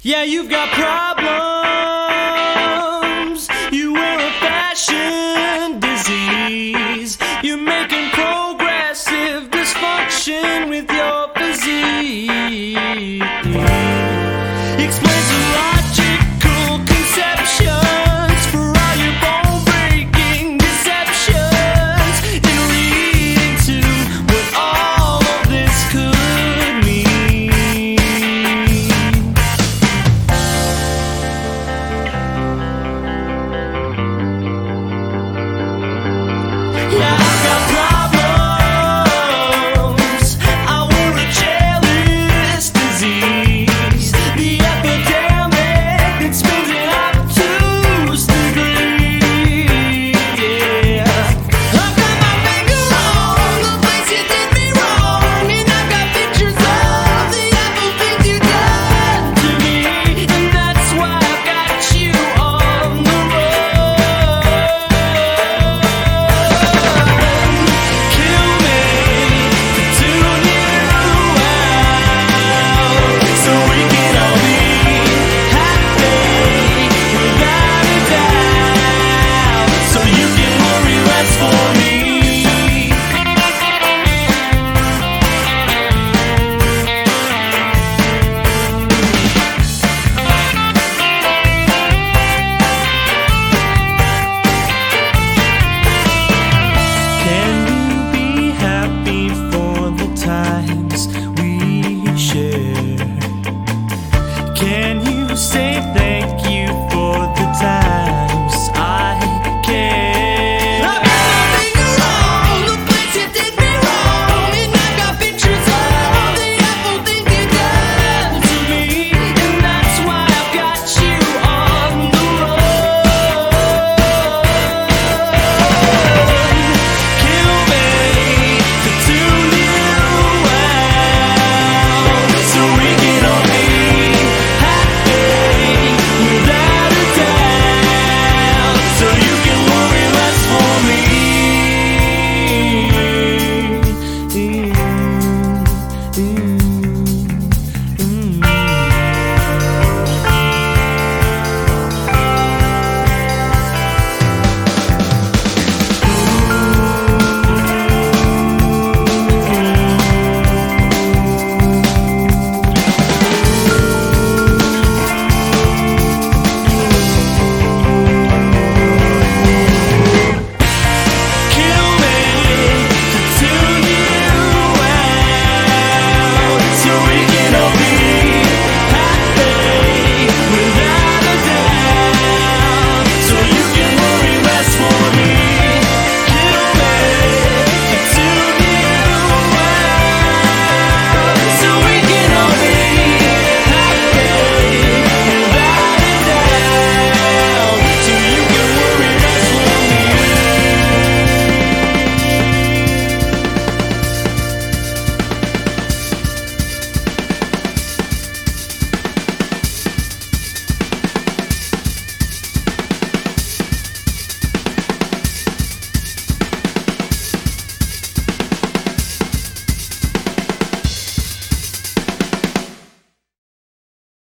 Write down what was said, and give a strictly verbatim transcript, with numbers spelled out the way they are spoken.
Yeah, you've got problems. You wear a fashion disease. You're making progressive dysfunction with your physique. Explains the logical conceptions for all your bone-breaking deceptions in reading to what all of this could mean. Yeah, I've got problems. I wear a jealous disease. The epidemic that spins it up to degree. Yeah, I've got my finger on the place you did me wrong, and I've got pictures of the awful things you done to me, and that's why I've got you on the road. Kill me to tune you out, so we can all be happy without a doubt. So you can worry less for me. Can you be happy for the times we share? Can you say thank